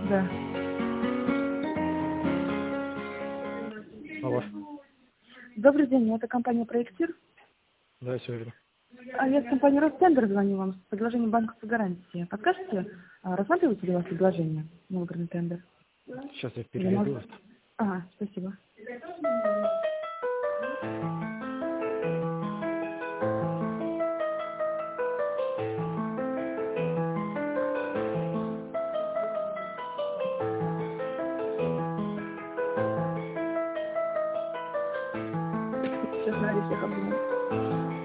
Да. Алло. Добрый день, это компания «Проектир». Да, все верно. Я с компании «Ростендер» звоню вам с предложением банковской гарантии. Подскажете, рассматриваете ли у вас предложение на выбранный тендер? Сейчас я Или переведу может... вас. Ага, спасибо. Сейчас на всех обзвоню.